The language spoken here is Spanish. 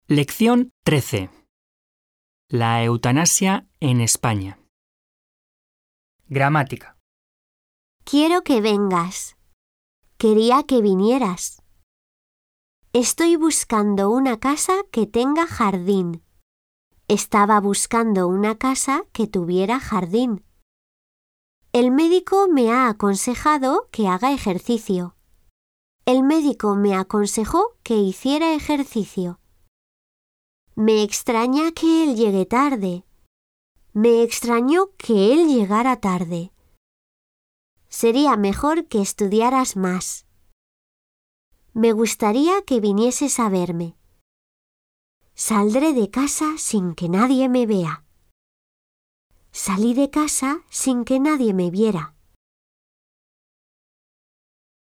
Lección 13. La eutanasia en España. Gramática. Quiero que vengas. Quería que vinieras. Estoy buscando una casa que tenga jardín. Estaba buscando una casa que tuviera jardín. El médico me ha aconsejado que haga ejercicio. El médico me aconsejó que hiciera ejercicio. Me extraña que él llegue tarde. Me extrañó que él llegara tarde. Sería mejor que estudiaras más. Me gustaría que vinieses a verme. Saldré de casa sin que nadie me vea. Salí de casa sin que nadie me viera.